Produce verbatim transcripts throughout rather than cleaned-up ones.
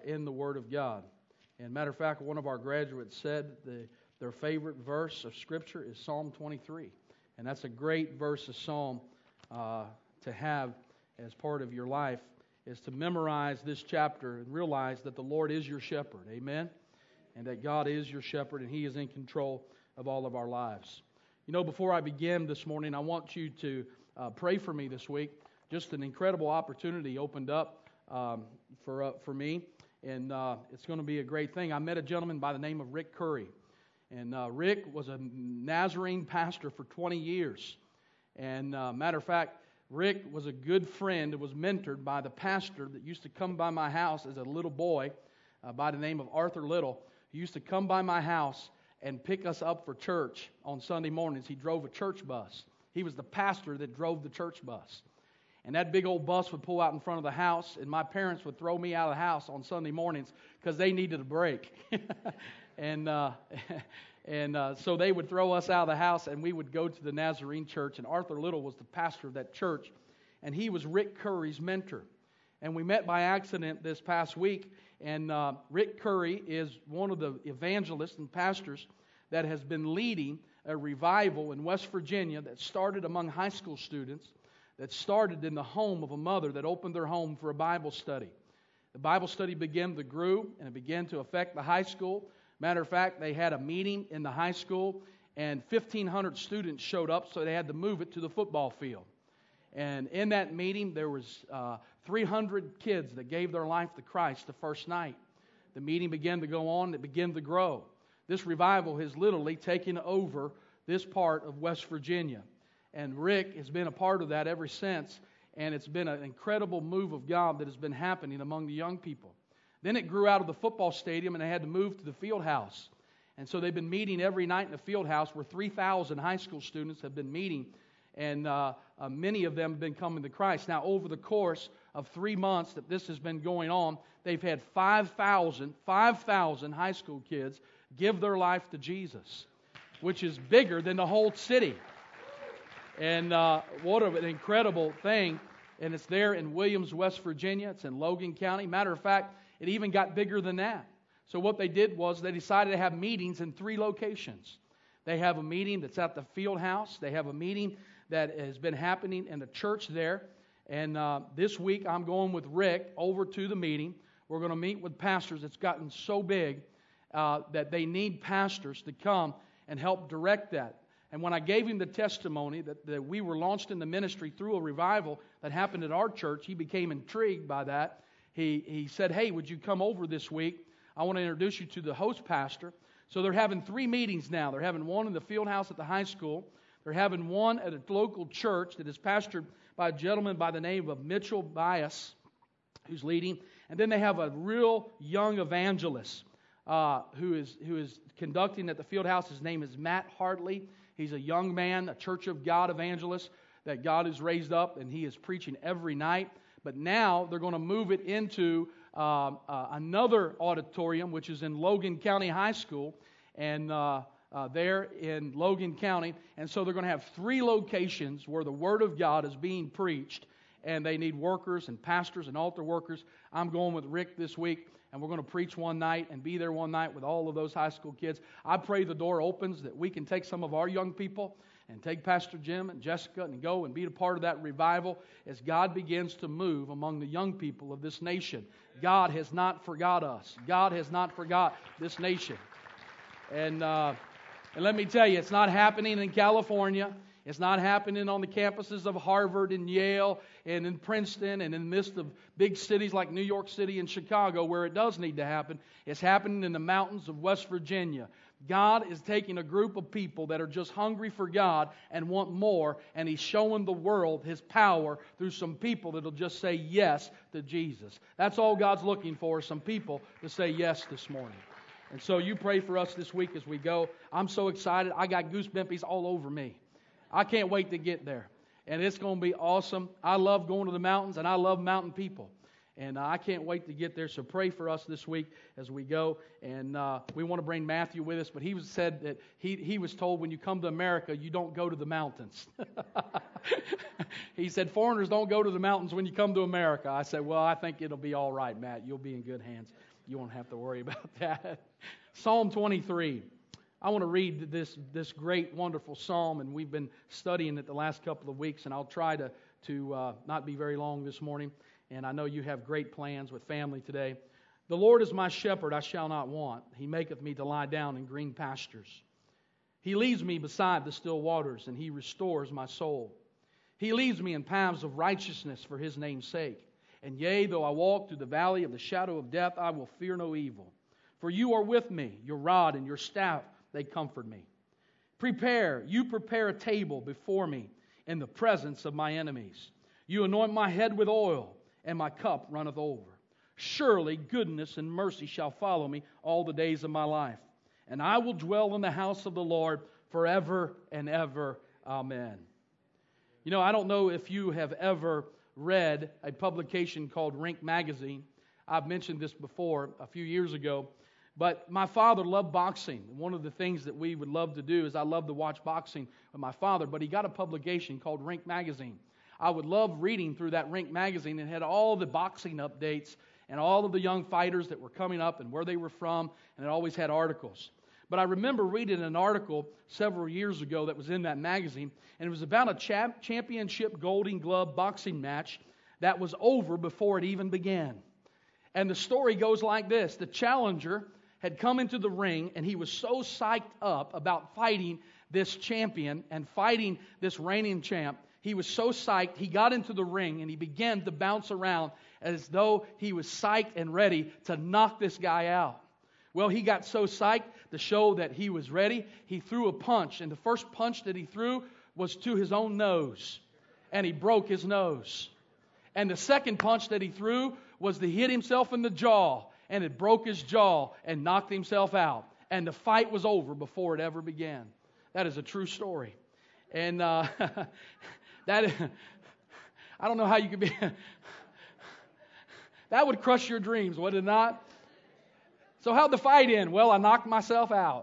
in the Word of God. And matter of fact, one of our graduates said the, their favorite verse of Scripture is Psalm twenty-three. And that's a great verse of Psalm uh, to have as part of your life, is to memorize this chapter and realize that the Lord is your shepherd. Amen? And that God is your shepherd and He is in control of all of our lives. You know, before I begin this morning, I want you to uh, pray for me this week. Just an incredible opportunity opened up um, for uh, for me, and uh, it's going to be a great thing. I met a gentleman by the name of Rick Curry, and uh, Rick was a Nazarene pastor for twenty years. And uh, matter of fact, Rick was a good friend and was mentored by the pastor that used to come by my house as a little boy uh, by the name of Arthur Little. He used to come by my house and pick us up for church on Sunday mornings. He drove a church bus. He was the pastor that drove the church bus. And that big old bus would pull out in front of the house, and my parents would throw me out of the house on Sunday mornings because they needed a break. and uh, and uh, so they would throw us out of the house, and we would go to the Nazarene church. And Arthur Little was the pastor of that church, and he was Rick Curry's mentor. And we met by accident this past week, and uh, Rick Curry is one of the evangelists and pastors that has been leading a revival in West Virginia that started among high school students, that started in the home of a mother that opened their home for a Bible study. The Bible study began to grow, and it began to affect the high school. Matter of fact, they had a meeting in the high school, and fifteen hundred students showed up, so they had to move it to the football field. And in that meeting, there was uh, three hundred kids that gave their life to Christ the first night. The meeting began to go on, it began to grow. This revival has literally taken over this part of West Virginia. And Rick has been a part of that ever since, and it's been an incredible move of God that has been happening among the young people. Then it grew out of the football stadium, and they had to move to the field house. And so they've been meeting every night in the field house, where three thousand high school students have been meeting, and uh, uh, many of them have been coming to Christ. Now, over the course of three months that this has been going on, they've had five thousand, five thousand high school kids give their life to Jesus, which is bigger than the whole city. And uh, what an incredible thing. And it's there in Williams, West Virginia. It's in Logan County. Matter of fact, it even got bigger than that. So what they did was they decided to have meetings in three locations. They have a meeting that's at the field house. They have a meeting that has been happening in the church there. And uh, this week I'm going with Rick over to the meeting. We're going to meet with pastors. It's gotten so big uh, that they need pastors to come and help direct that. And when I gave him the testimony that, that we were launched in the ministry through a revival that happened at our church, he became intrigued by that. He, he said, hey, would you come over this week? I want to introduce you to the host pastor. So they're having three meetings now. They're having one in the field house at the high school. They're having one at a local church that is pastored by a gentleman by the name of Mitchell Bias, who's leading. And then they have a real young evangelist uh, who is who is conducting at the field house. His name is Matt Hartley. He's a young man, a Church of God evangelist that God has raised up, and he is preaching every night. But now they're going to move it into uh, uh, another auditorium, which is in Logan County High School, and uh, uh, there in Logan County. And so they're going to have three locations where the Word of God is being preached, and they need workers and pastors and altar workers. I'm going with Rick this week, and we're going to preach one night and be there one night with all of those high school kids. I pray the door opens that we can take some of our young people and take Pastor Jim and Jessica and go and be a part of that revival as God begins to move among the young people of this nation. God has not forgot us. God has not forgot this nation. And, uh, and let me tell you, it's not happening in California. It's not happening on the campuses of Harvard and Yale and in Princeton and in the midst of big cities like New York City and Chicago where it does need to happen. It's happening in the mountains of West Virginia. God is taking a group of people that are just hungry for God and want more, and He's showing the world His power through some people that will just say yes to Jesus. That's all God's looking for, some people to say yes this morning. And so you pray for us this week as we go. I'm so excited. I got goosebumps all over me. I can't wait to get there. And it's going to be awesome. I love going to the mountains, and I love mountain people. And uh, I can't wait to get there. So pray for us this week as we go. And uh, we want to bring Matthew with us. But he was said that he, he was told when you come to America, you don't go to the mountains. He said, foreigners don't go to the mountains when you come to America. I said, well, I think it'll be all right, Matt. You'll be in good hands. You won't have to worry about that. Psalm twenty-three. I want to read this, this great, wonderful psalm. And we've been studying it the last couple of weeks. And I'll try to, to uh, not be very long this morning. And I know you have great plans with family today. The Lord is my shepherd, I shall not want. He maketh me to lie down in green pastures. He leads me beside the still waters, and He restores my soul. He leads me in paths of righteousness for His name's sake. And yea, though I walk through the valley of the shadow of death, I will fear no evil. For you are with me, your rod and your staff, they comfort me. Prepare, you prepare a table before me in the presence of my enemies. You anoint my head with oil, and my cup runneth over. Surely goodness and mercy shall follow me all the days of my life. And I will dwell in the house of the Lord forever and ever. Amen. You know, I don't know if you have ever read a publication called Rink Magazine. I've mentioned this before a few years ago. But my father loved boxing. One of the things that we would love to do is I love to watch boxing with my father. But he got a publication called Rink Magazine. I would love reading through that Rink Magazine. It had all the boxing updates and all of the young fighters that were coming up and where they were from, and it always had articles. But I remember reading an article several years ago that was in that magazine, and it was about a champ- championship Golden Glove boxing match that was over before it even began. And the story goes like this. The challenger had come into the ring, and he was so psyched up about fighting this champion and fighting this reigning champ. He was so psyched, he got into the ring and he began to bounce around as though he was psyched and ready to knock this guy out. Well, he got so psyched to show that he was ready, he threw a punch. And the first punch that he threw was to his own nose. And he broke his nose. And the second punch that he threw was to hit himself in the jaw. And it broke his jaw and knocked himself out. And the fight was over before it ever began. That is a true story. And uh, that, I don't know how you could be... That would crush your dreams, would it not? So how'd the fight end? Well, I knocked myself out.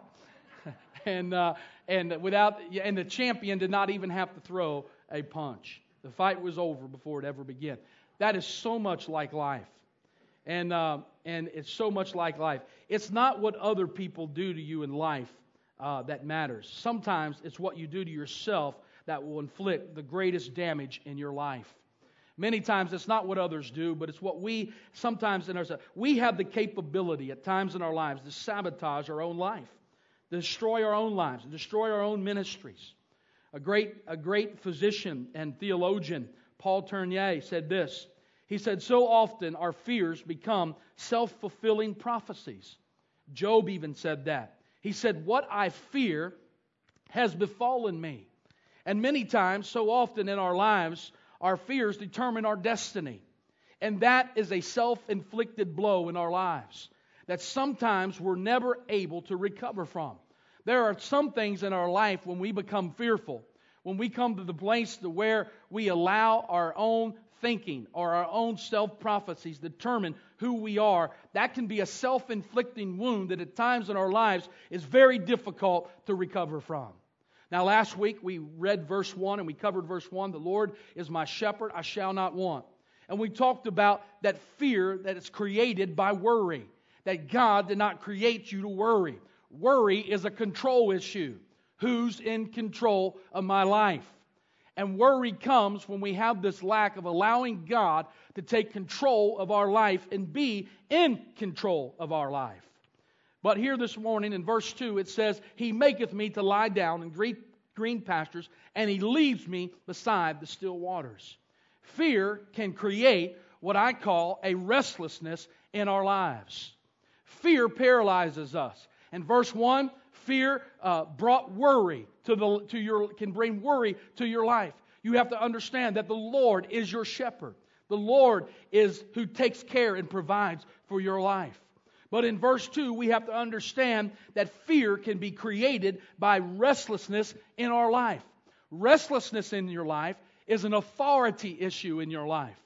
and uh, and without and the champion did not even have to throw a punch. The fight was over before it ever began. That is so much like life. And uh, and it's so much like life. It's not what other people do to you in life uh, that matters. Sometimes it's what you do to yourself that will inflict the greatest damage in your life. Many times it's not what others do, but it's what we sometimes in ourselves. We have the capability at times in our lives to sabotage our own life, to destroy our own lives, to destroy our own ministries. A great, a great physician and theologian, Paul Tournier, said this. He said, so often our fears become self-fulfilling prophecies. Job even said that. He said, what I fear has befallen me. And many times, so often in our lives, our fears determine our destiny. And that is a self-inflicted blow in our lives that sometimes we're never able to recover from. There are some things in our life when we become fearful, when we come to the place to where we allow our own thinking or our own self-prophecies determine who we are, that can be a self-inflicting wound that at times in our lives is very difficult to recover from. Now, last week we read verse one and we covered verse one. The Lord is my shepherd, I shall not want. And we talked about that fear that is created by worry. That God did not create you to worry. Worry is a control issue. Who's in control of my life? And worry comes when we have this lack of allowing God to take control of our life and be in control of our life. But here this morning in verse two it says, He maketh me to lie down in green, green pastures, and He leads me beside the still waters. Fear can create what I call a restlessness in our lives. Fear paralyzes us. In verse one, fear uh, brought worry to the to your can bring worry to your life. You have to understand that the Lord is your shepherd. The Lord is who takes care and provides for your life. But in verse two, we have to understand that fear can be created by restlessness in our life. Restlessness in your life is an authority issue in your life.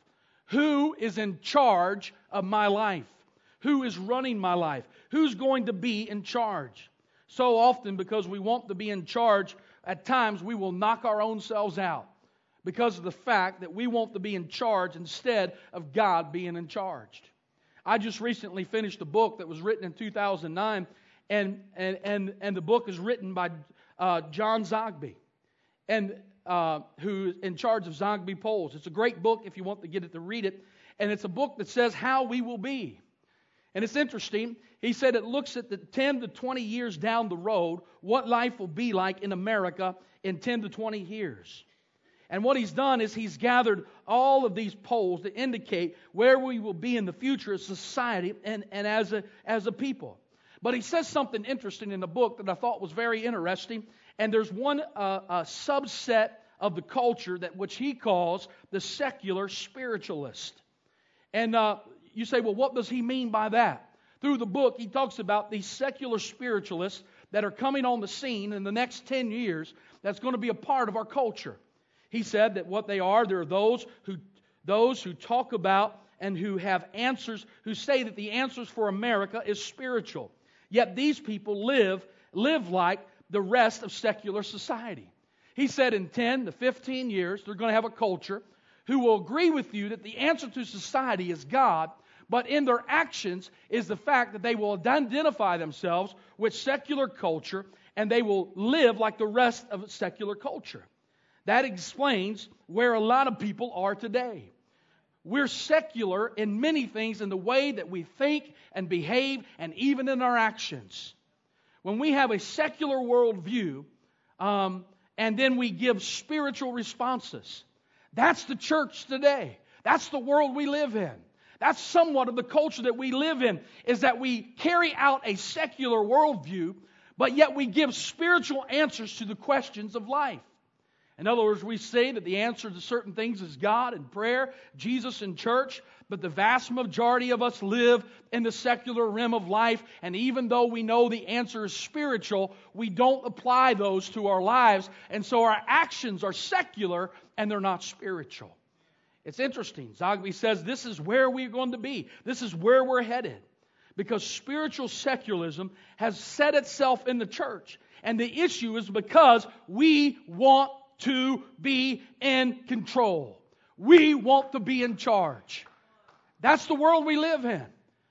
Who is in charge of my life? Who is running my life? Who's going to be in charge? So often, because we want to be in charge, at times we will knock our own selves out because of the fact that we want to be in charge instead of God being in charge. I just recently finished a book that was written in two thousand nine, and and and, and the book is written by uh, John Zogby, and uh, who is in charge of Zogby Polls. It's a great book if you want to get it to read it, and it's a book that says how we will be. And it's interesting. He said it looks at the ten to twenty years down the road, what life will be like in America in ten to twenty years. And what he's done is he's gathered all of these polls to indicate where we will be in the future as society and, and as a, as a people. But he says something interesting in the book that I thought was very interesting. And there's one uh, a subset of the culture that which he calls the secular spiritualist. And uh, you say, well, what does he mean by that? Through the book, he talks about these secular spiritualists that are coming on the scene in the next ten years that's going to be a part of our culture. He said that what they are, there are those who those who talk about and who have answers, who say that the answers for America is spiritual. Yet these people live, live like the rest of secular society. He said in ten to fifteen years, they're going to have a culture who will agree with you that the answer to society is God, but in their actions is the fact that they will identify themselves with secular culture and they will live like the rest of secular culture. That explains where a lot of people are today. We're secular in many things in the way that we think and behave and even in our actions. When we have a secular worldview um, and then we give spiritual responses, that's the church today. That's the world we live in. That's somewhat of the culture that we live in, is that we carry out a secular worldview, but yet we give spiritual answers to the questions of life. In other words, we say that the answer to certain things is God and prayer, Jesus and church, but the vast majority of us live in the secular realm of life, and even though we know the answer is spiritual, we don't apply those to our lives, and so our actions are secular and they're not spiritual. It's interesting. Zogby says this is where we're going to be. This is where we're headed. Because spiritual secularism has set itself in the church. And the issue is because we want to be in control. We want to be in charge. That's the world we live in.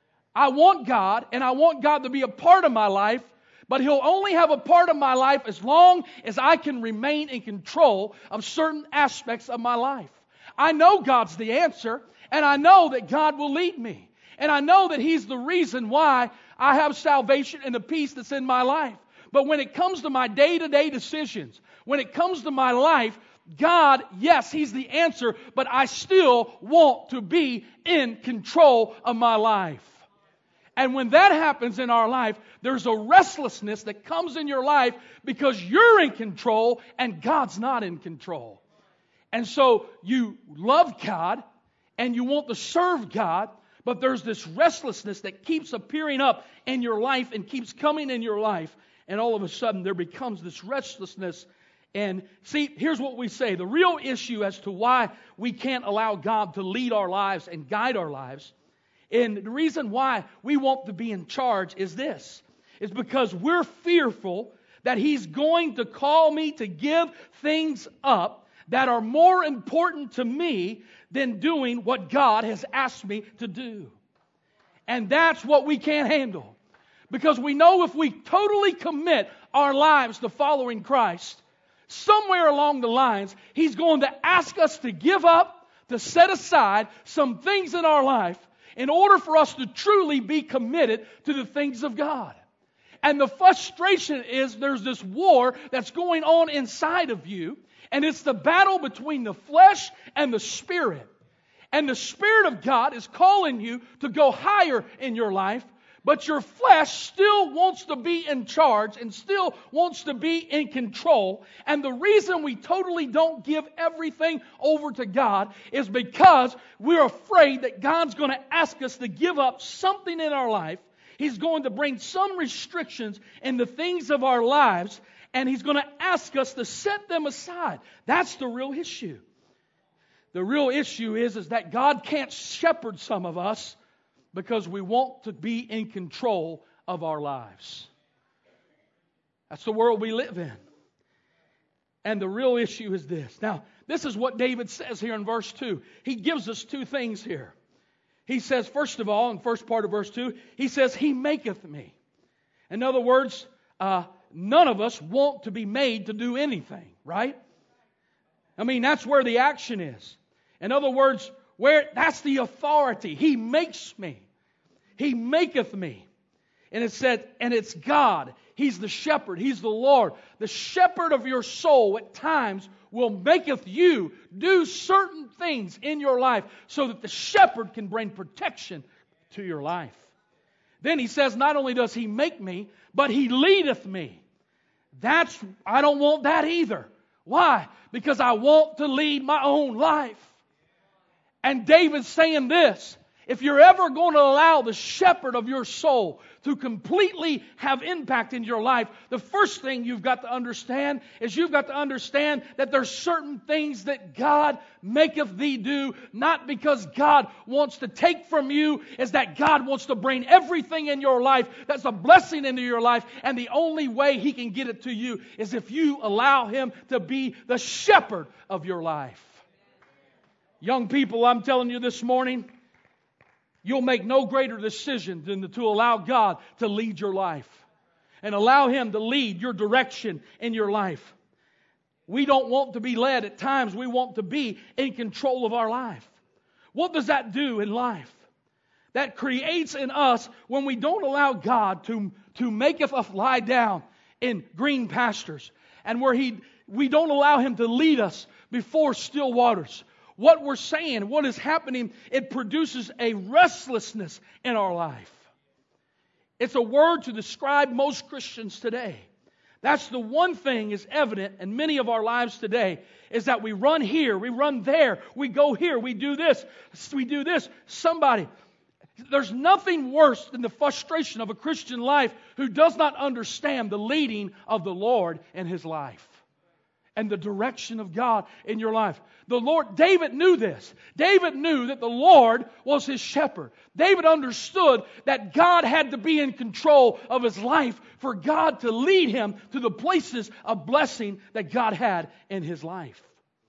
I want God, and I want God to be a part of my life, but He'll only have a part of my life as long as I can remain in control of certain aspects of my life. I know God's the answer, and I know that God will lead me. And I know that He's the reason why I have salvation and the peace that's in my life. But when it comes to my day-to-day decisions, when it comes to my life, God, yes, He's the answer, but I still want to be in control of my life. And when that happens in our life, there's a restlessness that comes in your life because you're in control and God's not in control. And so you love God and you want to serve God, but there's this restlessness that keeps appearing up in your life and keeps coming in your life. And all of a sudden there becomes this restlessness. And see, here's what we say. The real issue as to why we can't allow God to lead our lives and guide our lives, and the reason why we want to be in charge is this. It's because we're fearful that He's going to call me to give things up that are more important to me than doing what God has asked me to do. And that's what we can't handle. Because we know if we totally commit our lives to following Christ, somewhere along the lines, He's going to ask us to give up, to set aside some things in our life in order for us to truly be committed to the things of God. And the frustration is there's this war that's going on inside of you, and it's the battle between the flesh and the Spirit. And the Spirit of God is calling you to go higher in your life, but your flesh still wants to be in charge and still wants to be in control. And the reason we totally don't give everything over to God is because we're afraid that God's going to ask us to give up something in our life. He's going to bring some restrictions in the things of our lives, and He's going to ask us to set them aside. That's the real issue. The real issue is, is that God can't shepherd some of us because we want to be in control of our lives. That's the world we live in. And the real issue is this. Now, this is what David says here in verse two. He gives us two things here. He says, first of all, in the first part of verse two, he says, He maketh me. In other words, uh, none of us want to be made to do anything, right? I mean, that's where the action is. In other words, where that's the authority. He makes me. He maketh me. And it said, and it's God. He's the shepherd. He's the Lord. The shepherd of your soul at times will maketh you do certain things in your life so that the shepherd can bring protection to your life. Then he says, not only does He make me, but He leadeth me. That's, I don't want that either. Why? Because I want to lead my own life. And David's saying this, if you're ever going to allow the shepherd of your soul to completely have impact in your life, the first thing you've got to understand is you've got to understand that there's certain things that God maketh thee do, not because God wants to take from you, is that God wants to bring everything in your life that's a blessing into your life, and the only way He can get it to you is if you allow Him to be the shepherd of your life. Young people, I'm telling you this morning, you'll make no greater decision than to allow God to lead your life and allow Him to lead your direction in your life. We don't want to be led. At times, we want to be in control of our life. What does that do in life? That creates in us, when we don't allow God to, to maketh us lie down in green pastures, and where He we don't allow Him to lead us before still waters. What we're saying, what is happening, it produces a restlessness in our life. It's a word to describe most Christians today. That's the one thing is evident in many of our lives today, is that we run here, we run there, we go here, we do this, we do this. Somebody, there's nothing worse than the frustration of a Christian life who does not understand the leading of the Lord in his life and the direction of God in your life. The Lord, David knew this. David knew that the Lord was his shepherd. David understood that God had to be in control of his life for God to lead him to the places of blessing that God had in his life.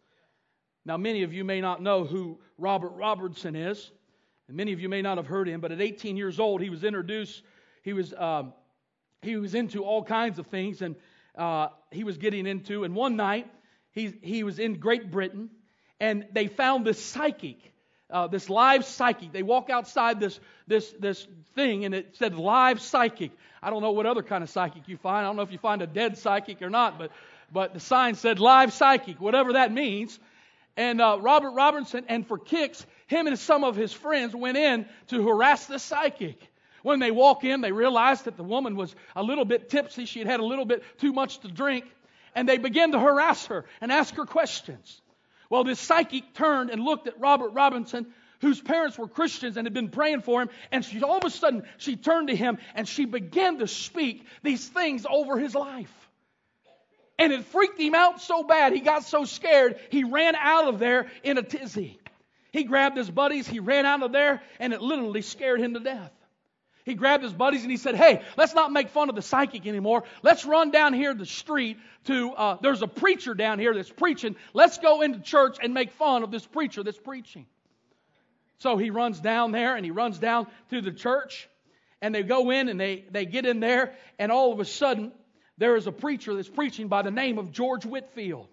Now, many of you may not know who Robert Robertson is, and many of you may not have heard him, but at eighteen years old, he was introduced, he was, um, he was into all kinds of things, and uh, he was getting into, and one night, he, he was in Great Britain, and they found this psychic, uh, this live psychic. They walk outside this this this thing, and it said live psychic. I don't know what other kind of psychic you find. I don't know if you find a dead psychic or not, but but the sign said live psychic, whatever that means. And uh, Robert Robertson, and for kicks, him and some of his friends went in to harass the psychic. When they walk in, they realized that the woman was a little bit tipsy. She had had a little bit too much to drink, and they began to harass her and ask her questions. Well, this psychic turned and looked at Robert Robinson, whose parents were Christians and had been praying for him, and she all of a sudden, she turned to him and she began to speak these things over his life. And it freaked him out so bad, he got so scared, he ran out of there in a tizzy. He grabbed his buddies, he ran out of there, and it literally scared him to death. He grabbed his buddies and he said, hey, let's not make fun of the psychic anymore. Let's run down here the street to, uh, there's a preacher down here that's preaching. Let's go into church and make fun of this preacher that's preaching. So he runs down there and he runs down to the church, and they go in and they, they get in there, and all of a sudden there is a preacher that's preaching by the name of George Whitefield.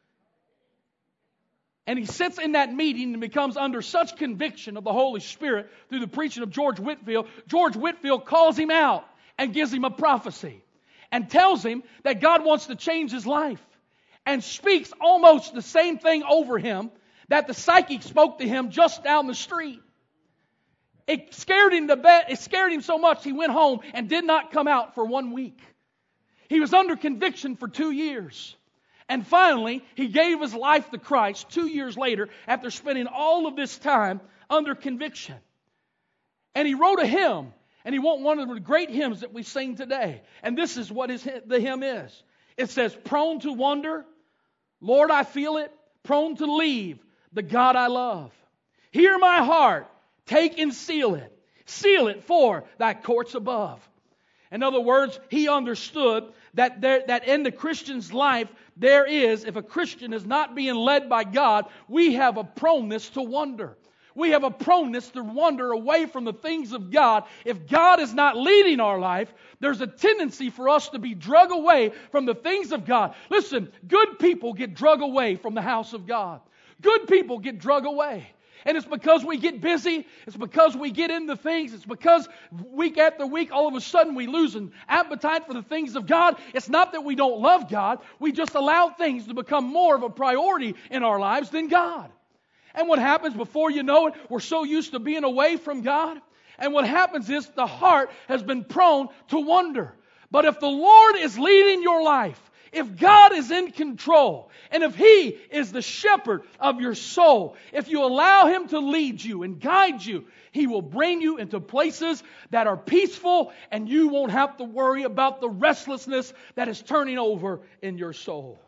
And he sits in that meeting and becomes under such conviction of the Holy Spirit through the preaching of George Whitefield. George Whitefield calls him out and gives him a prophecy and tells him that God wants to change his life, and speaks almost the same thing over him that the psychic spoke to him just down the street. It scared him to bed. It scared him so much he went home and did not come out for one week. He was under conviction for two years. And finally, he gave his life to Christ two years later after spending all of this time under conviction. And he wrote a hymn, and he wrote one of the great hymns that we sing today. And this is what his, the hymn is. It says, prone to wonder, Lord, I feel it, prone to leave the God I love. Hear my heart, take and seal it. Seal it for thy courts above. In other words, he understood that there, that in the Christian's life, there is, if a Christian is not being led by God, we have a proneness to wonder. We have a proneness to wander away from the things of God. If God is not leading our life, there's a tendency for us to be drug away from the things of God. Listen, good people get drug away from the house of God. Good people get drug away. And it's because we get busy. It's because we get into things. It's because week after week, all of a sudden we lose an appetite for the things of God. It's not that we don't love God. We just allow things to become more of a priority in our lives than God. And what happens before you know it, we're so used to being away from God. And what happens is the heart has been prone to wonder. But if the Lord is leading your life, if God is in control, and if He is the shepherd of your soul, if you allow Him to lead you and guide you, He will bring you into places that are peaceful, and you won't have to worry about the restlessness that is turning over in your soul.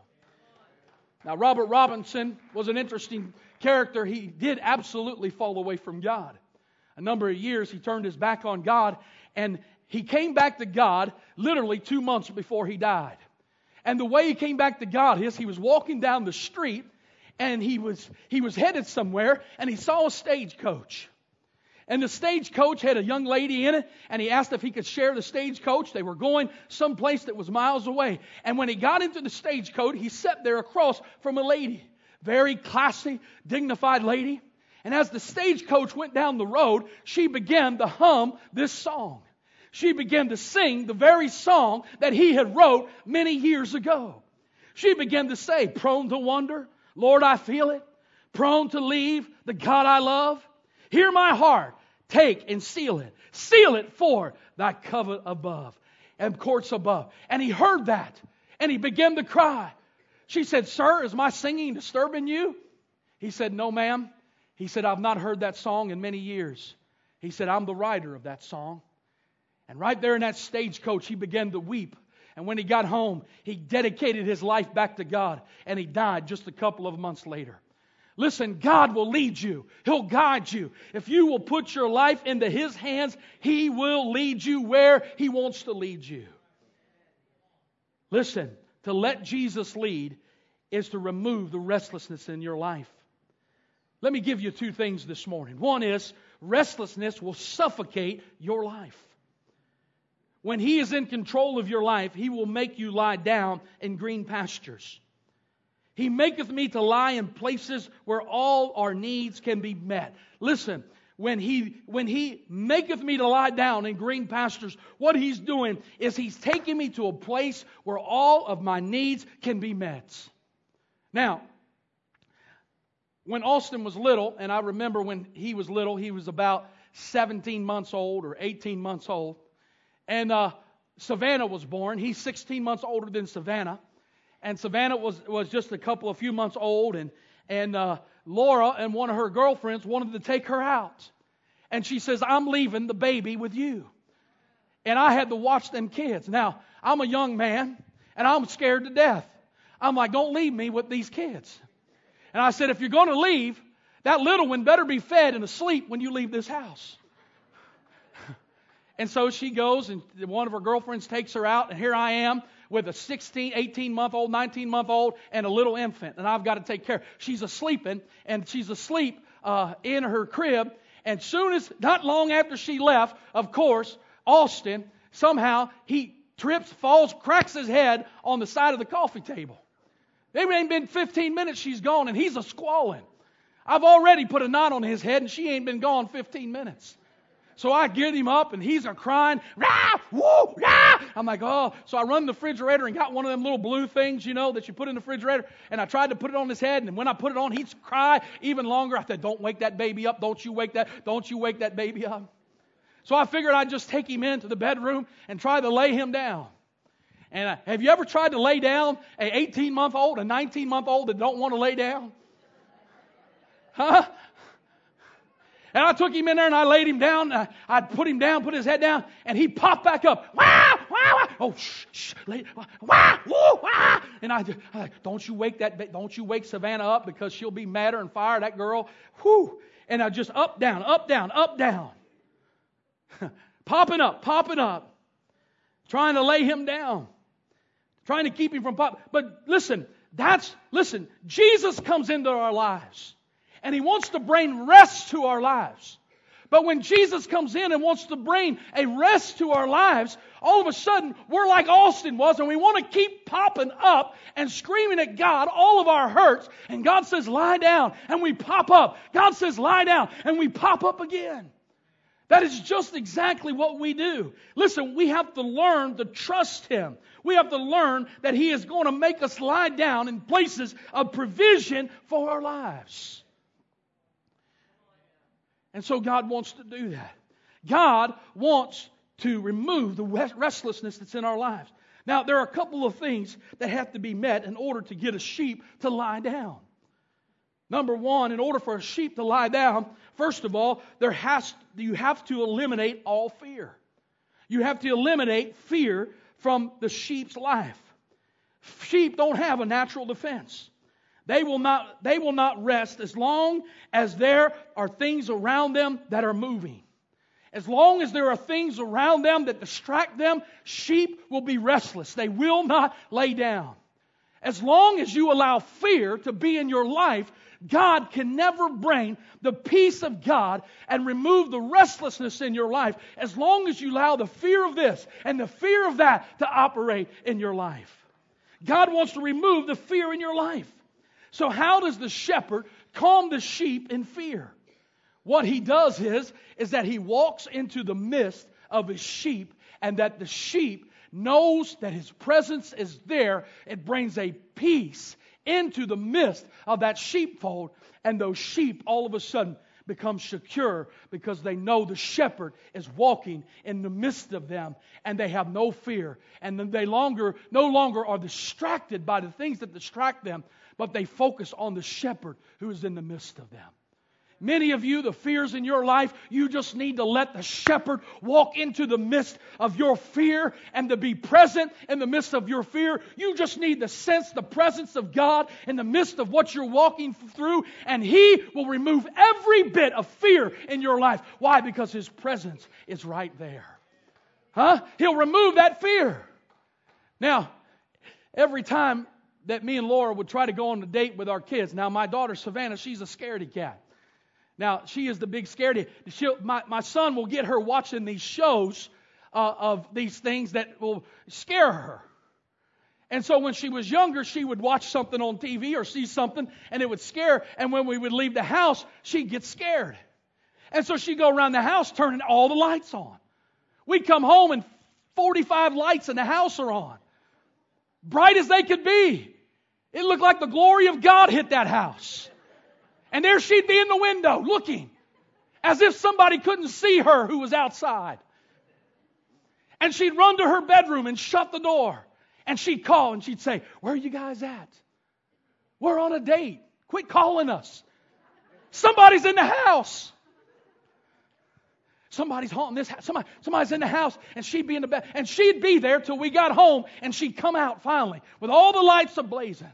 Now, Robert Robinson was an interesting character. He did absolutely fall away from God. A number of years he turned his back on God, and he came back to God literally two months before he died. And the way he came back to God is he was walking down the street, and he was he was headed somewhere, and he saw a stagecoach. And the stagecoach had a young lady in it, and he asked if he could share the stagecoach. They were going someplace that was miles away. And when he got into the stagecoach, he sat there across from a lady. Very classy, dignified lady. And as the stagecoach went down the road, she began to hum this song. She began to sing the very song that he had wrote many years ago. She began to say, prone to wonder, Lord, I feel it. Prone to leave the God I love. Hear my heart, take and seal it. Seal it for thy covenant above and courts above. And he heard that, and he began to cry. She said, sir, is my singing disturbing you? He said, no, ma'am. He said, I've not heard that song in many years. He said, I'm the writer of that song. And right there in that stagecoach, he began to weep. And when he got home, he dedicated his life back to God. And he died just a couple of months later. Listen, God will lead you. He'll guide you. If you will put your life into His hands, He will lead you where He wants to lead you. Listen, to let Jesus lead is to remove the restlessness in your life. Let me give you two things this morning. One is, restlessness will suffocate your life. When He is in control of your life, He will make you lie down in green pastures. He maketh me to lie in places where all our needs can be met. Listen, when He when He maketh me to lie down in green pastures, what He's doing is He's taking me to a place where all of my needs can be met. Now, when Austin was little, and I remember when he was little, he was about seventeen months old or eighteen months old. And uh, Savannah was born. He's sixteen months older than Savannah. And Savannah was, was just a couple of few months old. And, and uh, Laura and one of her girlfriends wanted to take her out. And she says, I'm leaving the baby with you. And I had to watch them kids. Now, I'm a young man, and I'm scared to death. I'm like, don't leave me with these kids. And I said, if you're going to leave, that little one better be fed and asleep when you leave this house. And so she goes, and one of her girlfriends takes her out, and here I am with a sixteen, eighteen-month-old, nineteen-month-old, and a little infant, and I've got to take care. She's asleep, and she's asleep uh, in her crib, and soon as, not long after she left, of course, Austin, somehow, he trips, falls, cracks his head on the side of the coffee table. It ain't been fifteen minutes, she's gone, and he's a-squalling. I've already put a knot on his head, and she ain't been gone fifteen minutes. So I get him up, and he's a crying, rah, woo, rah. I'm like, oh. So I run the refrigerator and got one of them little blue things, you know, that you put in the refrigerator. And I tried to put it on his head, and when I put it on, he'd cry even longer. I said, don't wake that baby up. Don't you wake that, don't you wake that baby up. So I figured I'd just take him into the bedroom and try to lay him down. And uh, have you ever tried to lay down an eighteen-month-old, a nineteen-month-old that don't want to lay down? Huh? And I took him in there and I laid him down. I, I put him down, put his head down, and he popped back up. Wow, wow, Oh, shh, shh, lady, wah, woo, wah. And I, I like, don't you wake that, don't you wake Savannah up because she'll be madder and fire, that girl. Whoo. And I just up, down, up, down, up, down. Popping up, popping up. Trying to lay him down. Trying to keep him from pop. But listen, that's, listen, Jesus comes into our lives. And He wants to bring rest to our lives. But when Jesus comes in and wants to bring a rest to our lives, all of a sudden, we're like Austin was, and we want to keep popping up and screaming at God all of our hurts. And God says, lie down, and we pop up. God says, lie down, and we pop up again. That is just exactly what we do. Listen, we have to learn to trust Him. We have to learn that He is going to make us lie down in places of provision for our lives. And so God wants to do that. God wants to remove the restlessness that's in our lives. Now, there are a couple of things that have to be met in order to get a sheep to lie down. Number one, in order for a sheep to lie down, first of all, there has you have to eliminate all fear. You have to eliminate fear from the sheep's life. Sheep don't have a natural defense. They will not, they will not rest as long as there are things around them that are moving. As long as there are things around them that distract them, sheep will be restless. They will not lay down. As long as you allow fear to be in your life, God can never bring the peace of God and remove the restlessness in your life as long as you allow the fear of this and the fear of that to operate in your life. God wants to remove the fear in your life. So how does the shepherd calm the sheep in fear? What he does is, is that he walks into the midst of his sheep, and that the sheep knows that his presence is there. It brings a peace into the midst of that sheepfold, and those sheep all of a sudden become secure because they know the shepherd is walking in the midst of them, and they have no fear, and they longer no longer are distracted by the things that distract them, but they focus on the shepherd who is in the midst of them. Many of you, the fears in your life, you just need to let the shepherd walk into the midst of your fear and to be present in the midst of your fear. You just need to sense the presence of God in the midst of what you're walking through, and He will remove every bit of fear in your life. Why? Because His presence is right there. Huh? He'll remove that fear. Now, every time that me and Laura would try to go on a date with our kids. Now, my daughter Savannah, she's a scaredy cat. Now, she is the big scaredy. She'll, my, my son will get her watching these shows uh, of these things that will scare her. And so when she was younger, she would watch something on T V or see something, and it would scare her. And when we would leave the house, she'd get scared. And so she'd go around the house turning all the lights on. We'd come home and forty-five lights in the house are on. Bright as they could be. It looked like the glory of God hit that house. And there she'd be in the window looking as if somebody couldn't see her who was outside. And she'd run to her bedroom and shut the door. And she'd call and she'd say, "Where are you guys at? We're on a date. Quit calling us. Somebody's in the house. Somebody's haunting this house. Somebody, somebody's in the house." And she'd be in the bed. And she'd be there till we got home. And she'd come out finally with all the lights ablazing.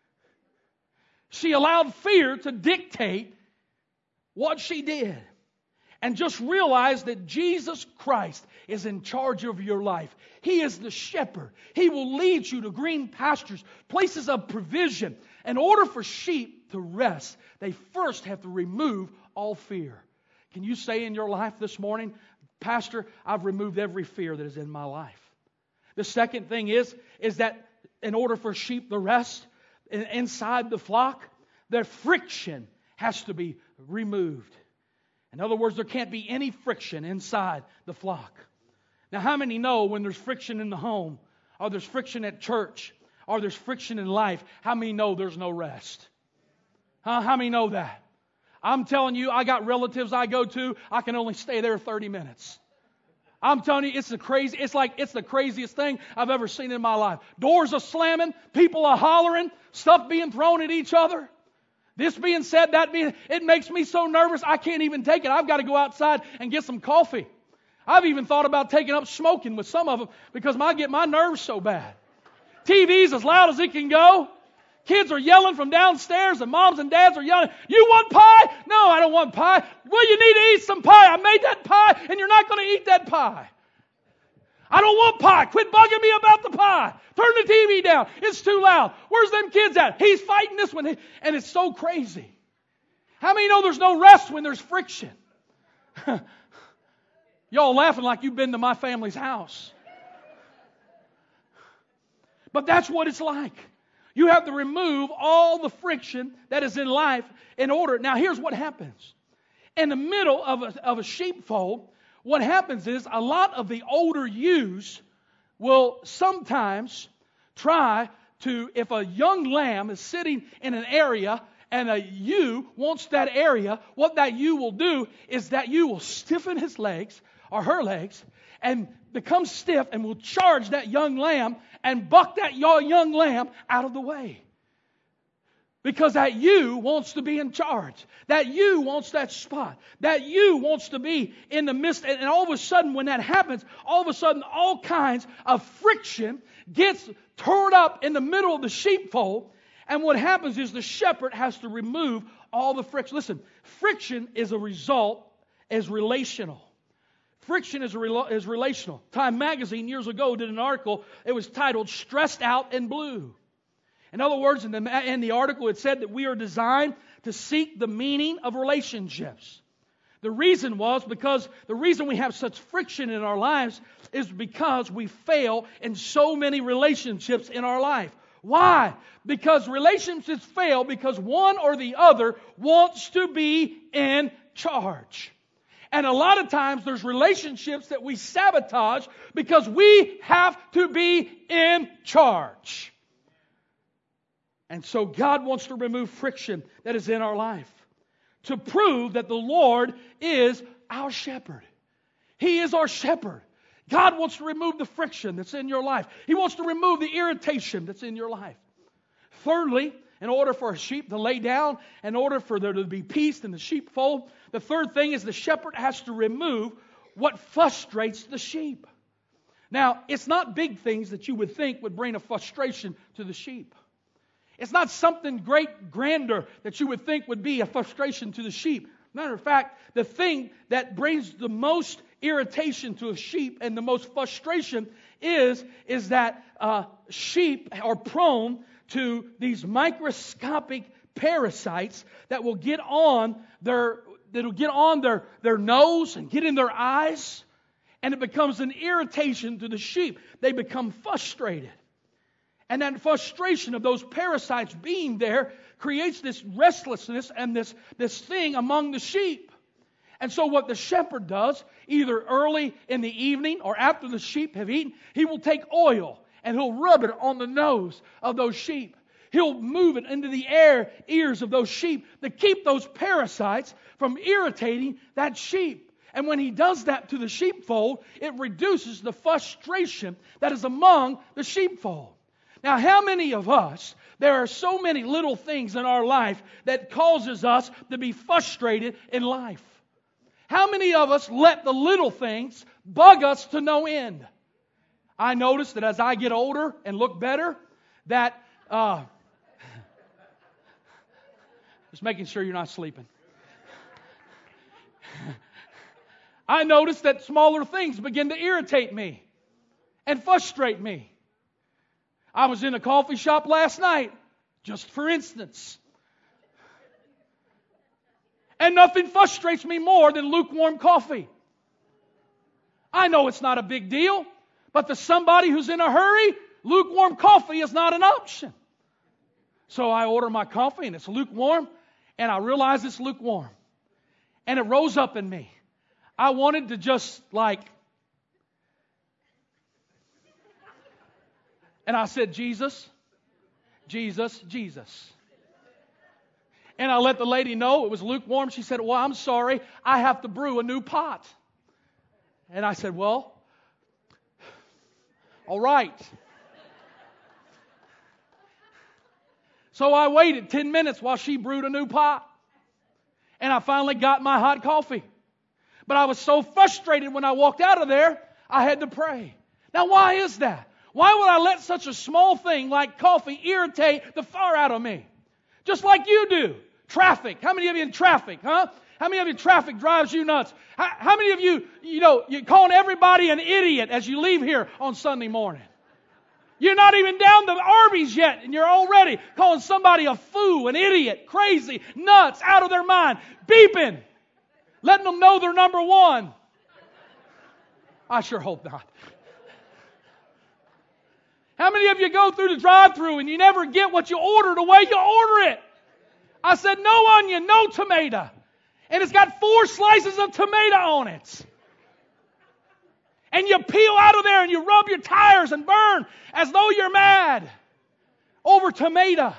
She allowed fear to dictate what she did. And just realize that Jesus Christ is in charge of your life. He is the shepherd. He will lead you to green pastures, places of provision. In order for sheep to rest, they first have to remove all fear. Can you say in your life this morning, "Pastor, I've removed every fear that is in my life"? The second thing is, is that in order for sheep to rest inside the flock, their friction has to be removed. In other words, there can't be any friction inside the flock. Now, how many know when there's friction in the home, or there's friction at church, or there's friction in life, how many know there's no rest? Huh? How many know that? I'm telling you, I got relatives I go to, I can only stay there thirty minutes. I'm telling you, it's the crazy, it's like it's the craziest thing I've ever seen in my life. Doors are slamming, people are hollering, stuff being thrown at each other. This being said, that being, it makes me so nervous I can't even take it. I've got to go outside and get some coffee. I've even thought about taking up smoking with some of them because I get my nerves so bad. T V's as loud as it can go. Kids are yelling from downstairs and moms and dads are yelling, you want pie? No, I don't want pie. Well, you need to eat some pie. I made that pie and you're not going to eat that pie. I don't want pie. Quit bugging me about the pie. Turn the T V down. It's too loud. Where's them kids at? He's fighting this one. And it's so crazy. How many know there's no rest when there's friction? Y'all laughing like you've been to my family's house. But that's what it's like. You have to remove all the friction that is in life in order. Now here's what happens. In the middle of a, of a sheepfold, what happens is a lot of the older ewes will sometimes try to, if a young lamb is sitting in an area and a ewe wants that area, what that ewe will do is that ewe will stiffen his legs or her legs and become stiff and will charge that young lamb and buck that young lamb out of the way. Because that ewe wants to be in charge. That ewe wants that spot. That ewe wants to be in the midst. And all of a sudden, when that happens, all of a sudden, all kinds of friction gets torn up in the middle of the sheepfold. And what happens is the shepherd has to remove all the friction. Listen, friction is a result, is relational. Friction is, a, is relational. Time magazine years ago did an article. It was titled, Stressed Out and Blue. In other words, in the, in the article it said that we are designed to seek the meaning of relationships. The reason was because the reason we have such friction in our lives is because we fail in so many relationships in our life. Why? Because relationships fail because one or the other wants to be in charge. And a lot of times there's relationships that we sabotage because we have to be in charge. And so God wants to remove friction that is in our life to prove that the Lord is our shepherd. He is our shepherd. God wants to remove the friction that's in your life. He wants to remove the irritation that's in your life. Thirdly, in order for a sheep to lay down, in order for there to be peace in the sheepfold, the third thing is the shepherd has to remove what frustrates the sheep. Now, it's not big things that you would think would bring a frustration to the sheep. It's not something great, grander that you would think would be a frustration to the sheep. Matter of fact, the thing that brings the most irritation to a sheep and the most frustration is, is that uh, sheep are prone to these microscopic parasites that will get on their that'll get on their, their nose and get in their eyes, and it becomes an irritation to the sheep. They become frustrated. And that frustration of those parasites being there creates this restlessness and this, this thing among the sheep. And so what the shepherd does, either early in the evening or after the sheep have eaten, he will take oil and he'll rub it on the nose of those sheep. He'll move it into the air, ears of those sheep to keep those parasites from irritating that sheep. And when he does that to the sheepfold, it reduces the frustration that is among the sheepfold. Now, how many of us, there are so many little things in our life that causes us to be frustrated in life? How many of us let the little things bug us to no end? I notice that as I get older and look better, that, uh, just making sure you're not sleeping. I notice that smaller things begin to irritate me and frustrate me. I was in a coffee shop last night, just for instance. And nothing frustrates me more than lukewarm coffee. I know it's not a big deal, but to somebody who's in a hurry, lukewarm coffee is not an option. So I order my coffee and it's lukewarm, and I realize it's lukewarm. And it rose up in me. I wanted to just like... And I said, Jesus, Jesus, Jesus. And I let the lady know it was lukewarm. She said, well, I'm sorry. I have to brew a new pot. And I said, well, all right. So I waited ten minutes while she brewed a new pot. And I finally got my hot coffee. But I was so frustrated when I walked out of there, I had to pray. Now, why is that? Why would I let such a small thing like coffee irritate the far out of me? Just like you do. Traffic. How many of you in traffic, huh? How many of you traffic drives you nuts? How, how many of you, you know, you're calling everybody an idiot as you leave here on Sunday morning? You're not even down to Arby's yet, and you're already calling somebody a fool, an idiot, crazy, nuts, out of their mind, beeping, letting them know they're number one. I sure hope not. How many of you go through the drive-thru and you never get what you order the way you order it? I said, no onion, no tomato. And it's got four slices of tomato on it. And you peel out of there and you rub your tires and burn as though you're mad over tomato.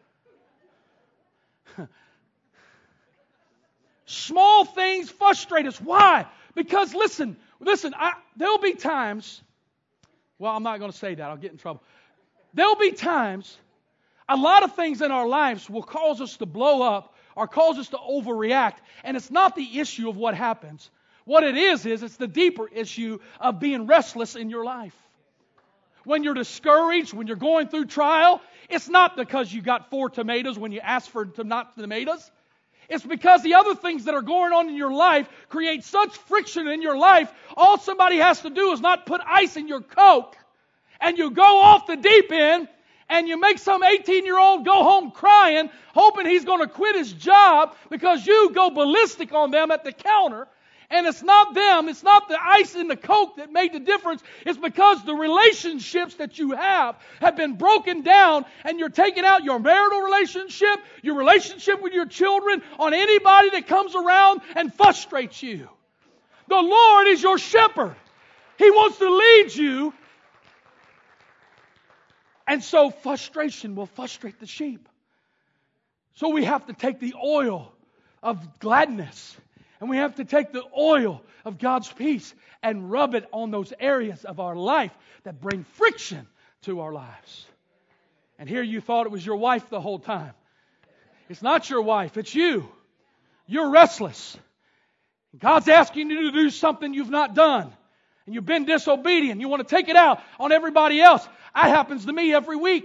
Small things frustrate us. Why? Because listen, listen, I, there'll be times, well, I'm not going to say that. I'll get in trouble. There'll be times, a lot of things in our lives will cause us to blow up or cause us to overreact. And it's not the issue of what happens. What it is, is it's the deeper issue of being restless in your life. When you're discouraged, when you're going through trial, it's not because you got four tomatoes when you ask for to not tomatoes. It's because the other things that are going on in your life create such friction in your life, all somebody has to do is not put ice in your Coke, and you go off the deep end, and you make some eighteen-year-old go home crying, hoping he's going to quit his job because you go ballistic on them at the counter. And it's not them, it's not the ice in the Coke that made the difference. It's because the relationships that you have have been broken down, and you're taking out your marital relationship, your relationship with your children, on anybody that comes around and frustrates you. The Lord is your shepherd. He wants to lead you. And so frustration will frustrate the sheep. So we have to take the oil of gladness, and we have to take the oil of God's peace and rub it on those areas of our life that bring friction to our lives. And here you thought it was your wife the whole time. It's not your wife, it's you. You're restless. God's asking you to do something you've not done. And you've been disobedient. You want to take it out on everybody else. That happens to me every week.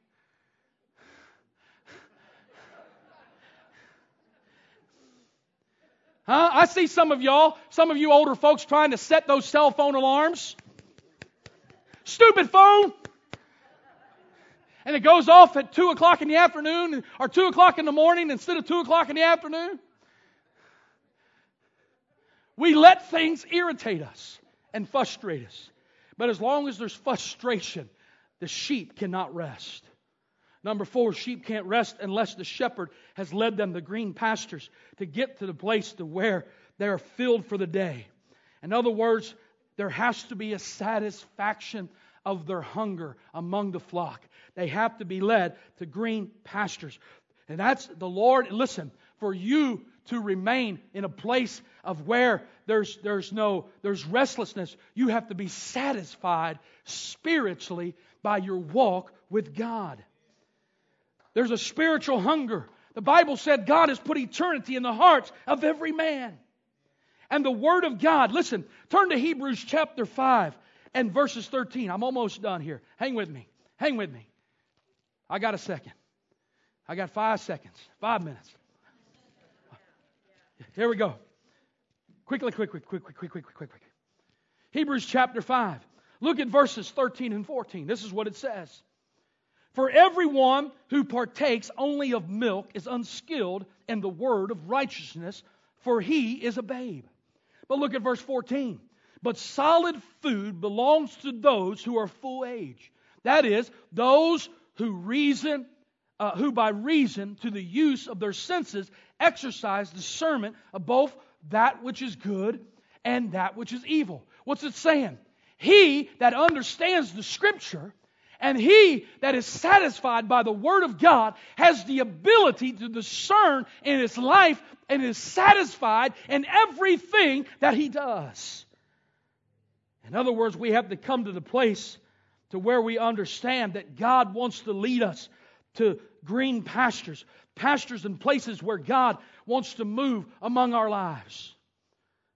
Huh? I see some of y'all, some of you older folks trying to set those cell phone alarms. Stupid phone. And it goes off at two o'clock in the afternoon or two o'clock in the morning instead of two o'clock in the afternoon. We let things irritate us and frustrate us. But as long as there's frustration, the sheep cannot rest. Number four, sheep can't rest unless the shepherd has led them to green pastures to get to the place to where they're filled for the day. In other words, there has to be a satisfaction of their hunger among the flock. They have to be led to green pastures. And that's the Lord. Listen, for you to remain in a place of where there's there's no there's restlessness, you have to be satisfied spiritually by your walk with God. There's a spiritual hunger. The Bible said God has put eternity in the hearts of every man. And the Word of God, listen, turn to Hebrews chapter five and verses thirteen. I'm almost done here. Hang with me. Hang with me. I got a second. I got five seconds. Five minutes. Here we go. Quickly, quick, quick, quick, quick, quick, quick, quick, quick. Hebrews chapter five. Look at verses thirteen and fourteen. This is what it says. For everyone who partakes only of milk is unskilled in the word of righteousness, for he is a babe. But look at verse fourteen. But solid food belongs to those who are full age. That is, those who reason, uh, who by reason to the use of their senses exercise discernment of both that which is good and that which is evil. What's it saying? He that understands the Scripture and he that is satisfied by the Word of God has the ability to discern in his life and is satisfied in everything that he does. In other words, we have to come to the place to where we understand that God wants to lead us to green pastures, pastures and places where God wants to move among our lives.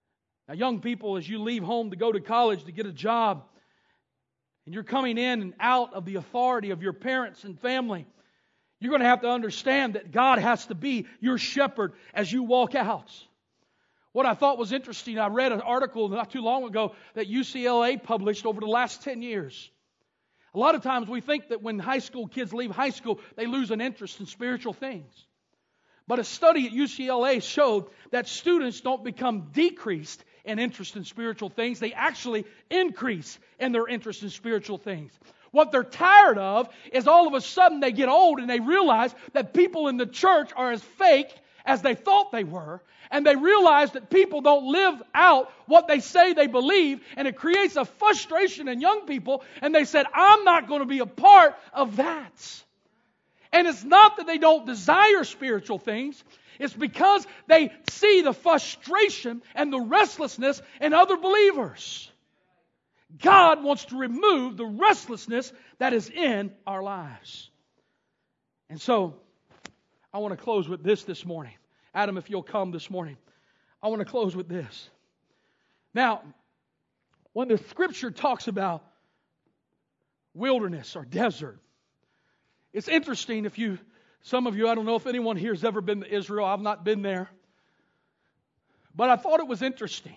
Now, young people, as you leave home to go to college to get a job, and you're coming in and out of the authority of your parents and family, you're going to have to understand that God has to be your shepherd as you walk out. What I thought was interesting, I read an article not too long ago that U C L A published over the last ten years. A lot of times we think that when high school kids leave high school, they lose an interest in spiritual things. But a study at U C L A showed that students don't become decreased in interest in spiritual things. They actually increase in their interest in spiritual things. What they're tired of is all of a sudden they get old and they realize that people in the church are as fake as they thought they were. And they realize that people don't live out what they say they believe. And it creates a frustration in young people. And they said, I'm not going to be a part of that. And it's not that they don't desire spiritual things. It's because they see the frustration and the restlessness in other believers. God wants to remove the restlessness that is in our lives. And so, I want to close with this this morning. Adam, if you'll come this morning. I want to close with this. Now, when the Scripture talks about wilderness or desert, it's interesting if you, some of you, I don't know if anyone here has ever been to Israel. I've not been there. But I thought it was interesting.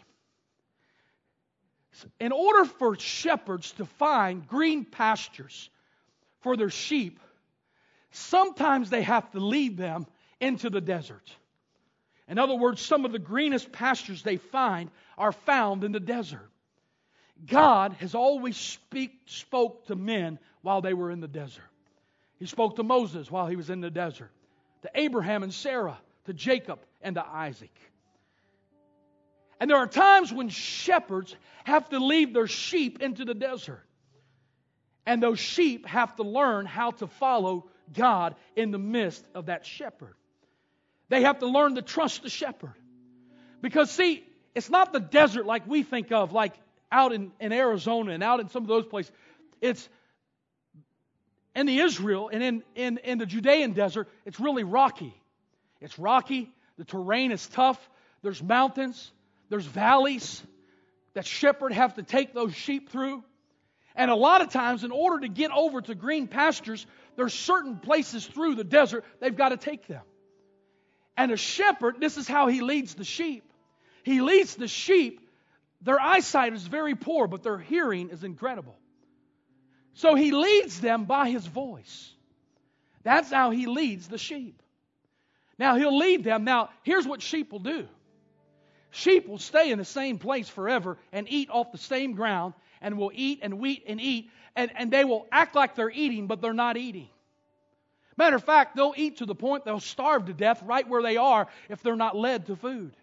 In order for shepherds to find green pastures for their sheep, sometimes they have to lead them into the desert. In other words, some of the greenest pastures they find are found in the desert. God has always speak, spoke to men while they were in the desert. He spoke to Moses while he was in the desert, to Abraham and Sarah, to Jacob and to Isaac. And there are times when shepherds have to leave their sheep into the desert. And those sheep have to learn how to follow God in the midst of that shepherd. They have to learn to trust the shepherd. Because see, it's not the desert like we think of, like out in, in Arizona and out in some of those places. It's in the Israel and in, in, in the Judean desert, it's really rocky. It's rocky. The terrain is tough. There's mountains. There's valleys that shepherds have to take those sheep through. And a lot of times, in order to get over to green pastures, there's certain places through the desert they've got to take them. And a shepherd, this is how he leads the sheep. He leads the sheep. Their eyesight is very poor, but their hearing is incredible. So he leads them by his voice. That's how he leads the sheep. Now he'll lead them. Now here's what sheep will do. Sheep will stay in the same place forever and eat off the same ground and will eat and eat and eat. And, and they will act like they're eating, but they're not eating. Matter of fact, they'll eat to the point they'll starve to death right where they are if they're not led to food.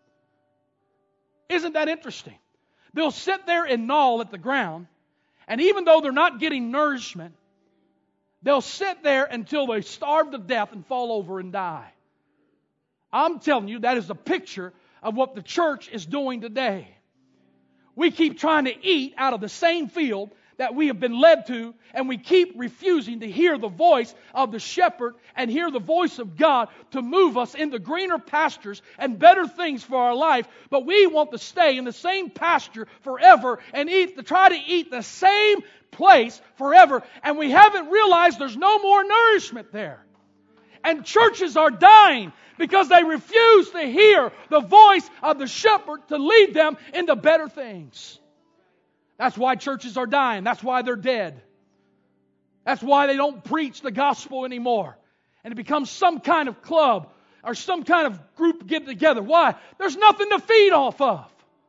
Isn't that interesting? They'll sit there and gnaw at the ground, and even though they're not getting nourishment, they'll sit there until they starve to death and fall over and die. I'm telling you, that is a picture of what the church is doing today. We keep trying to eat out of the same field that we have been led to, and we keep refusing to hear the voice of the shepherd and hear the voice of God to move us into greener pastures and better things for our life. But we want to stay in the same pasture forever and eat, to try to eat the same place forever. And we haven't realized there's no more nourishment there. And churches are dying because they refuse to hear the voice of the shepherd to lead them into better things. That's why churches are dying. That's why they're dead. That's why they don't preach the gospel anymore. And it becomes some kind of club or some kind of group get together. Why? There's nothing to feed off of.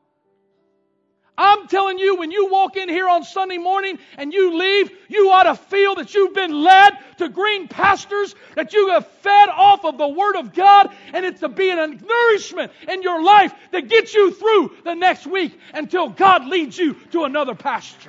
I'm telling you, when you walk in here on Sunday morning and you leave, you ought to feel that you've been led to green pastures, that you have fed off of the Word of God, and it's to be a nourishment in your life that gets you through the next week until God leads you to another pasture.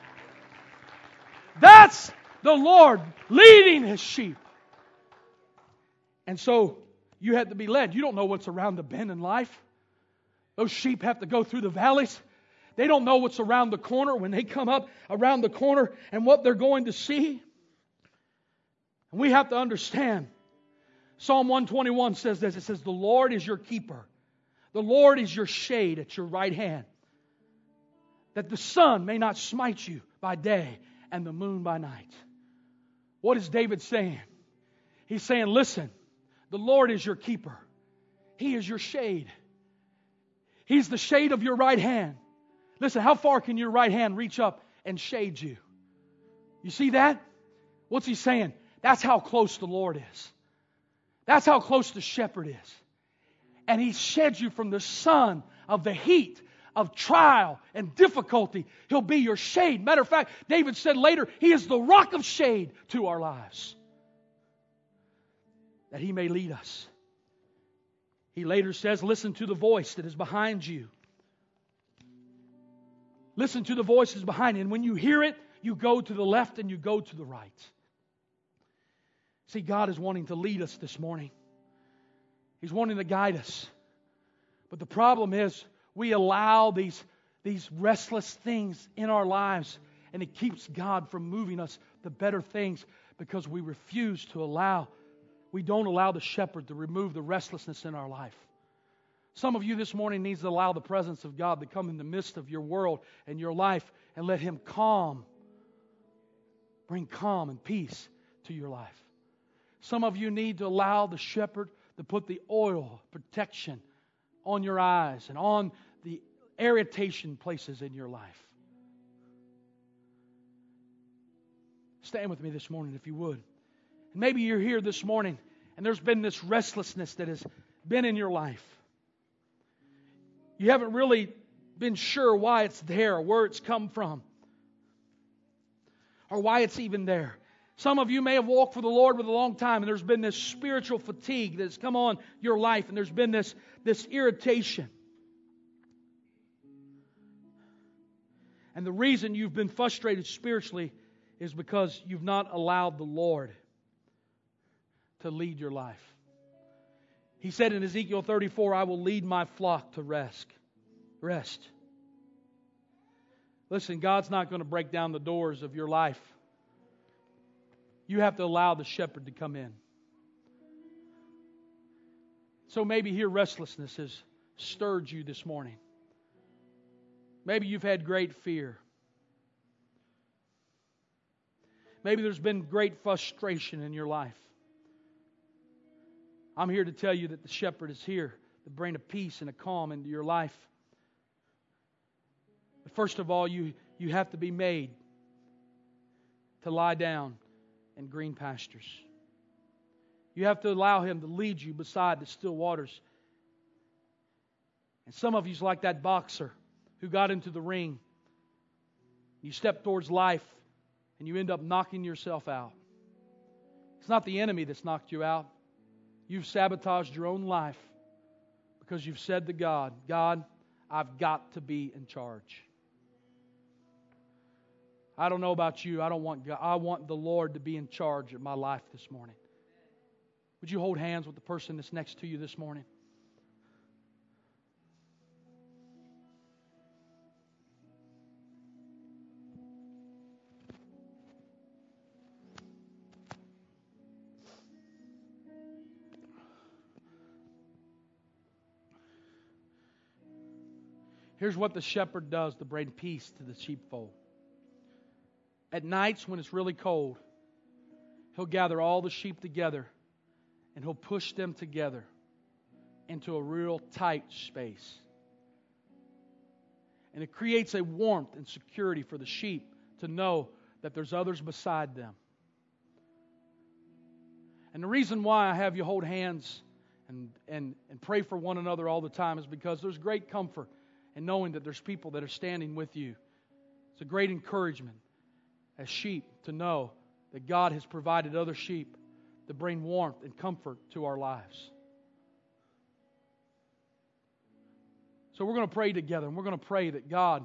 That's the Lord leading His sheep. And so you have to be led. You don't know what's around the bend in life. Those sheep have to go through the valleys. They don't know what's around the corner when they come up around the corner and what they're going to see. And we have to understand. Psalm one twenty-one says this. It says, the Lord is your keeper. The Lord is your shade at your right hand, that the sun may not smite you by day and the moon by night. What is David saying? He's saying, listen, the Lord is your keeper. He is your shade. He's the shade of your right hand. Listen, how far can your right hand reach up and shade you? You see that? What's he saying? That's how close the Lord is. That's how close the shepherd is. And He sheds you from the sun of the heat of trial and difficulty. He'll be your shade. Matter of fact, David said later, He is the rock of shade to our lives, that He may lead us. He later says, listen to the voice that is behind you. Listen to the voices behind you. And when you hear it, you go to the left and you go to the right. See, God is wanting to lead us this morning. He's wanting to guide us. But the problem is, we allow these, these restless things in our lives, and it keeps God from moving us to better things because we refuse to allow, we don't allow the shepherd to remove the restlessness in our life. Some of you this morning needs to allow the presence of God to come in the midst of your world and your life and let Him calm, bring calm and peace to your life. Some of you need to allow the shepherd to put the oil of protection on your eyes and on the irritation places in your life. Stand with me this morning if you would. And maybe you're here this morning and there's been this restlessness that has been in your life. You haven't really been sure why it's there or where it's come from or why it's even there. Some of you may have walked for the Lord with a long time and there's been this spiritual fatigue that's come on your life and there's been this, this irritation. And the reason you've been frustrated spiritually is because you've not allowed the Lord to lead your life. He said in Ezekiel thirty-four, I will lead my flock to rest. Rest. Listen, God's not going to break down the doors of your life. You have to allow the shepherd to come in. So maybe here restlessness has stirred you this morning. Maybe you've had great fear. Maybe there's been great frustration in your life. I'm here to tell you that the shepherd is here to bring a peace and a calm into your life. But first of all, you, you have to be made to lie down in green pastures. You have to allow Him to lead you beside the still waters. And some of you's like that boxer who got into the ring. You step towards life and you end up knocking yourself out. It's not the enemy that's knocked you out. You've sabotaged your own life because you've said to God, God, I've got to be in charge. I don't know about you. I don't want God. I want the Lord to be in charge of my life this morning. Would you hold hands with the person that's next to you this morning? Here's what the shepherd does to bring peace to the sheepfold. At nights when it's really cold, He'll gather all the sheep together and He'll push them together into a real tight space. And it creates a warmth and security for the sheep to know that there's others beside them. And the reason why I have you hold hands and, and, and pray for one another all the time is because there's great comfort in knowing that there's people that are standing with you. It's a great encouragement as sheep to know that God has provided other sheep to bring warmth and comfort to our lives. So we're going to pray together, and we're going to pray that God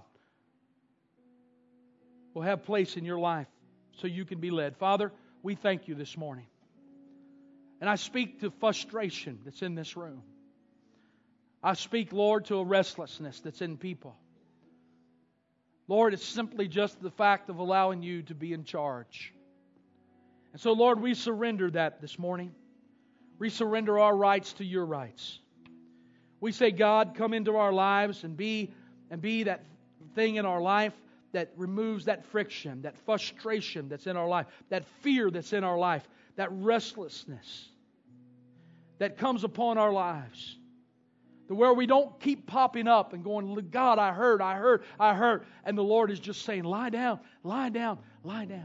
will have place in your life so you can be led. Father, we thank you this morning. And I speak to frustration that's in this room. I speak, Lord, to a restlessness that's in people. Lord, it's simply just the fact of allowing you to be in charge. And so, Lord, we surrender that this morning. We surrender our rights to your rights. We say, God, come into our lives and be, and be that thing in our life that removes that friction, that frustration that's in our life, that fear that's in our life, that restlessness that comes upon our lives. To where we don't keep popping up and going, God, I heard, I heard, I heard. And the Lord is just saying, lie down, lie down, lie down.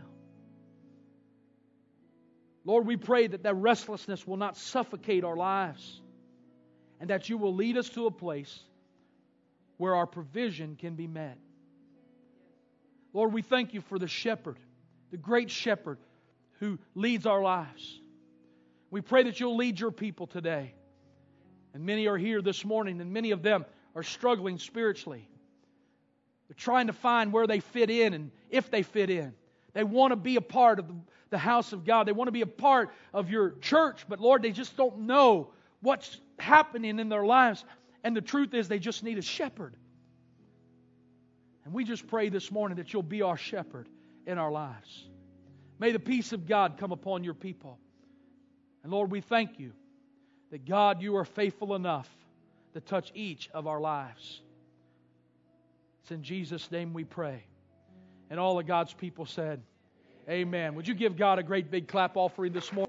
Lord, we pray that that restlessness will not suffocate our lives, and that You will lead us to a place where our provision can be met. Lord, we thank You for the shepherd, the great shepherd who leads our lives. We pray that You'll lead Your people today. And many are here this morning, and many of them are struggling spiritually. They're trying to find where they fit in and if they fit in. They want to be a part of the, the house of God. They want to be a part of Your church. But Lord, they just don't know what's happening in their lives. And the truth is they just need a shepherd. And we just pray this morning that You'll be our shepherd in our lives. May the peace of God come upon Your people. And Lord, we thank You that, God, You are faithful enough to touch each of our lives. It's in Jesus' name we pray. And all of God's people said, amen. Would you give God a great big clap offering this morning?